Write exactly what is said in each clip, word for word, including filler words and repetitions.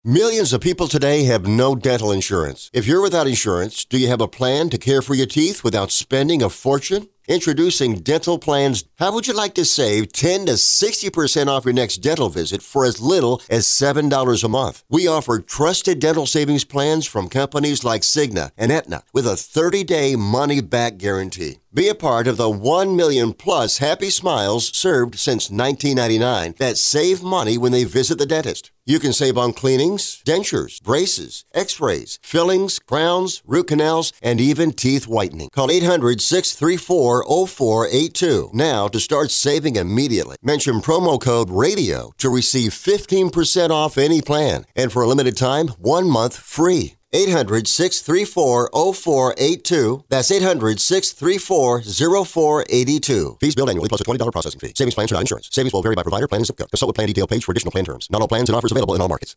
Millions of people today have no dental insurance. If you're without insurance, do you have a plan to care for your teeth without spending a fortune? Introducing Dental Plans. How would you like to save ten to sixty percent off your next dental visit for as little as seven dollars a month? We offer trusted dental savings plans from companies like Cigna and Aetna with a thirty-day money-back guarantee. Be a part of the one million plus happy smiles served since nineteen ninety-nine that save money when they visit the dentist. You can save on cleanings, dentures, braces, x-rays, fillings, crowns, root canals, and even teeth whitening. Call eight hundred, six three four, zero four eight two now to start saving immediately. Mention promo code RADIO to receive fifteen percent off any plan. And for a limited time, one month free. eight hundred, six three four, zero four eight two. That's eight hundred, six three four, zero four eight two. Fees billed annually plus a twenty dollars processing fee. Savings plans are not insurance. Savings will vary by provider, plan, and zip code. Consult with plan detail page for additional plan terms. Not all plans and offers available in all markets.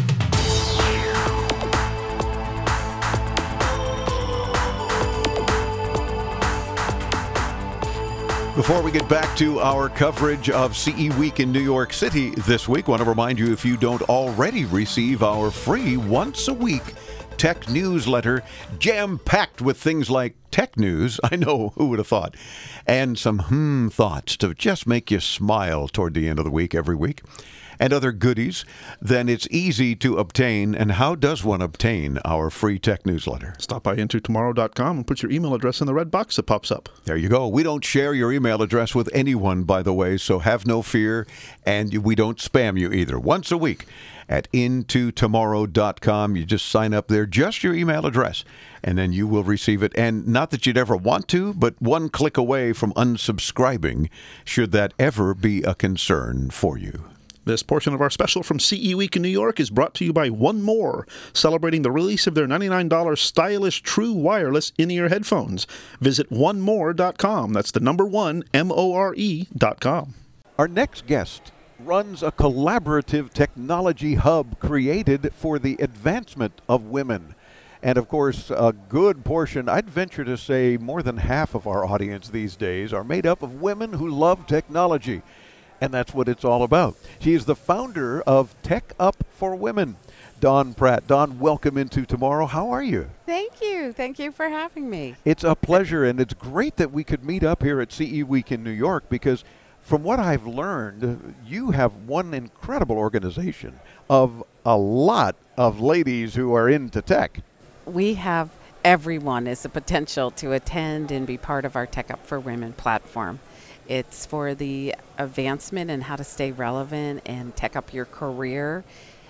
Before we get back to our coverage of C E Week in New York City this week, I want to remind you, if you don't already receive our free once-a-week tech newsletter, jam-packed with things like tech news, I know, who would have thought, and some hmm thoughts to just make you smile toward the end of the week every week, and other goodies, then it's easy to obtain. And how does one obtain our free tech newsletter? Stop by into tomorrow dot com and put your email address in the red box that pops up. There you go. We don't share your email address with anyone, by the way, so have no fear, and we don't spam you either. Once a week at into tomorrow dot com, you just sign up there, just your email address, and then you will receive it. And not that you'd ever want to, but one click away from unsubscribing, should that ever be a concern for you. This portion of our special from C E Week in New York is brought to you by One More, celebrating the release of their ninety-nine dollars stylish true wireless in-ear headphones. Visit one more dot com. That's the number one, M O R E dot com. Our next guest runs a collaborative technology hub created for the advancement of women. And, of course, a good portion, I'd venture to say more than half of our audience these days, are made up of women who love technology. And that's what it's all about. She is the founder of Tech Up for Women, Dawn Pratt. Dawn, welcome into Tomorrow. How are you? Thank you. Thank you for having me. It's a pleasure, and it's great that we could meet up here at C E Week in New York, because from what I've learned, you have one incredible organization of a lot of ladies who are into tech. We have everyone as a potential to attend and be part of our Tech Up for Women platform. It's for the advancement and how to stay relevant and tech up your career.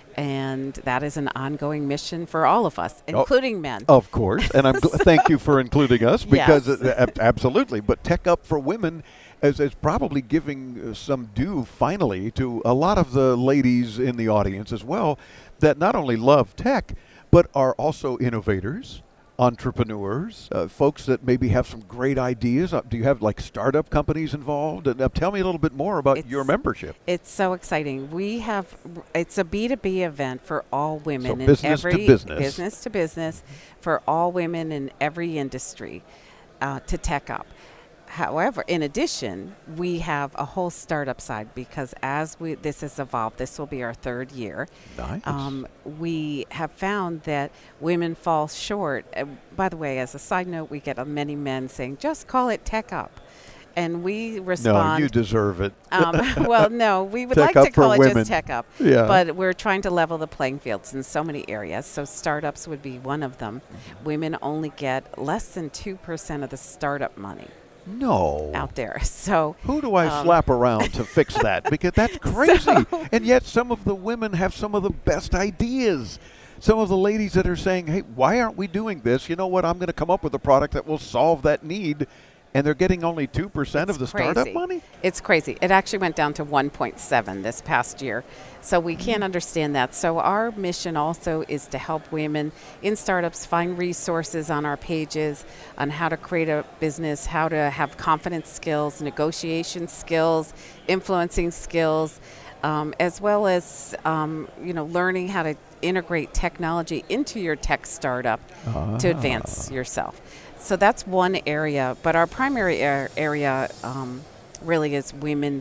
And that is an ongoing mission for all of us, including oh, men. Of course. And I'm gl- thank you for including us, because yes. uh, absolutely. But Tech Up for Women is, is probably giving uh, some due finally to a lot of the ladies in the audience as well that not only love tech, but are also innovators, entrepreneurs, uh, folks that maybe have some great ideas. Uh, do you have like startup companies involved? And uh, tell me a little bit more about it's, your membership. It's so exciting. We have, it's a B two B event for all women. So in business every, to business. Business to business for all women in every industry uh, to tech up. However, in addition, we have a whole startup side, because as we this has evolved, this will be our third year. Nice. Um, we have found that women fall short. Uh, by the way, as a side note, we get uh, many men saying, just call it Tech Up. And we respond. No, you deserve it. um, well, no, we would Tech like to Up for call it women. just Tech Up. Yeah. But we're trying to level the playing fields in so many areas. So startups would be one of them. Mm-hmm. Women only get less than two percent of the startup money. No. Out there. So who do I um, slap around to fix that? Because that's crazy. So, and yet some of the women have some of the best ideas. Some of the ladies that are saying, hey, why aren't we doing this? You know what? I'm going to come up with a product that will solve that need. And they're getting only two percent of the crazy. startup money? It's crazy. It actually went down to one point seven this past year. So we can't understand that. So our mission also is to help women in startups find resources on our pages on how to create a business, how to have confidence skills, negotiation skills, influencing skills, um, as well as um, you know, learning how to integrate technology into your tech startup ah. to advance yourself. So that's one area, but our primary er- area um, really is women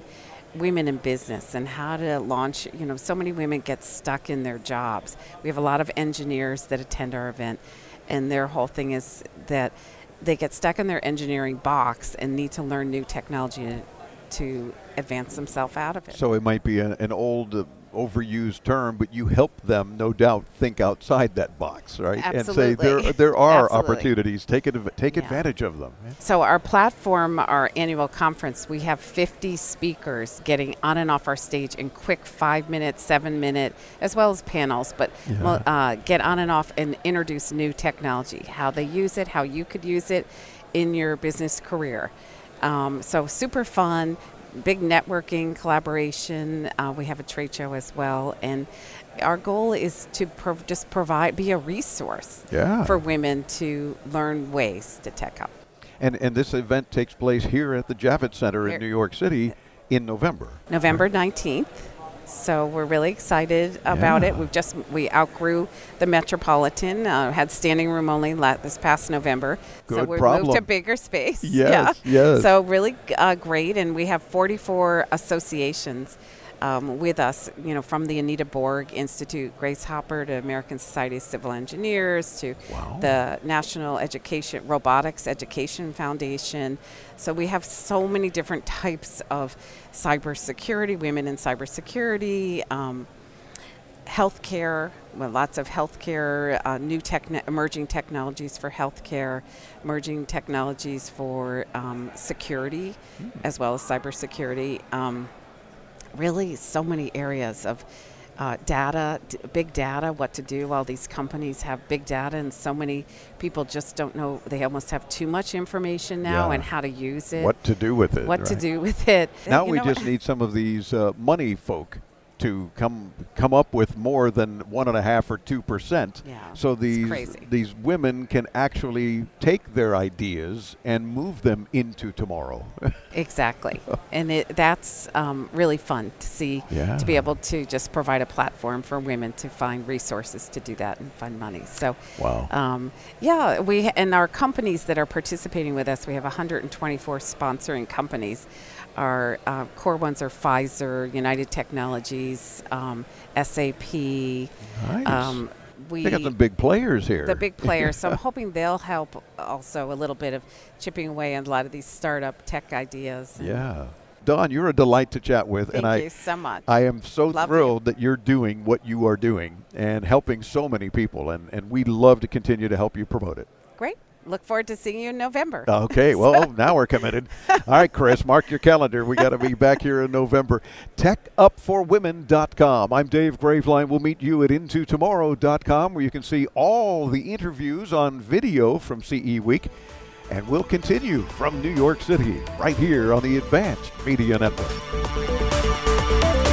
women in business and how to launch. You know, so many women get stuck in their jobs. We have a lot of engineers that attend our event, and their whole thing is that they get stuck in their engineering box and need to learn new technology to, to advance themselves out of it. So it might be a, an old, uh, overused term, but you help them, no doubt, think outside that box, right? Absolutely. And say there there are Absolutely. opportunities. Take it, take Yeah. advantage of them. So our platform, our annual conference, we have fifty speakers getting on and off our stage in quick five-minute, seven-minute, as well as panels, but Yeah. well, uh, get on and off and introduce new technology, how they use it, how you could use it in your business career. Um, so super fun. Big networking, collaboration. Uh, we have a trade show as well, and our goal is to prov- just provide, be a resource Yeah. for women to learn ways to tech up. And and this event takes place here at the Javits Center in Here. New York City in November. November nineteenth. So we're really excited about Yeah. it. We've just we outgrew the Metropolitan. Uh, had standing room only la- this past November. so Good we problem. moved to bigger space. Yes, yeah. yes. So really uh, great, and we have forty-four associations um, with us. You know, from the Anita Borg Institute, Grace Hopper, to American Society of Civil Engineers, to Wow. the National Education Robotics Education Foundation. So we have so many different types of cybersecurity, women in cybersecurity, um, healthcare, well, lots of healthcare, uh, new techn- emerging technologies for healthcare, emerging technologies for um, security, Mm. as well as cybersecurity. Um, really, so many areas of uh, data, d- big data, what to do. All these companies have big data, and so many people just don't know. They almost have too much information now, Yeah. and how to use it. What to do with it. what to right? do with it. Now You we know, just need some of these uh, money folk to come come up with more than one and a half or two percent. Yeah, So it's these crazy. these women can actually take their ideas and move them into tomorrow. Exactly. And it, that's um, really fun to see, Yeah. to be able to just provide a platform for women to find resources to do that and find money. So, Wow. um, yeah, we and our companies that are participating with us, we have one hundred twenty-four sponsoring companies. Our uh, core ones are Pfizer, United Technologies, um, S A P. Nice. Um, we they got some big players here. the big players. So I'm hoping they'll help also a little bit of chipping away on a lot of these startup tech ideas. And Yeah. Dawn, you're a delight to chat with. Thank and I, you so much. I am so Love thrilled that you're doing what you are doing and helping so many people. And, and we love to continue to help you promote it. Great. Look forward to seeing you in November. Okay, well, now we're committed. All right, Chris, mark your calendar. We got to be back here in November. tech up for women dot com. I'm Dave Graveline. We'll meet you at into tomorrow dot com, where you can see all the interviews on video from C E Week. And we'll continue from New York City, right here on the Advanced Media Network.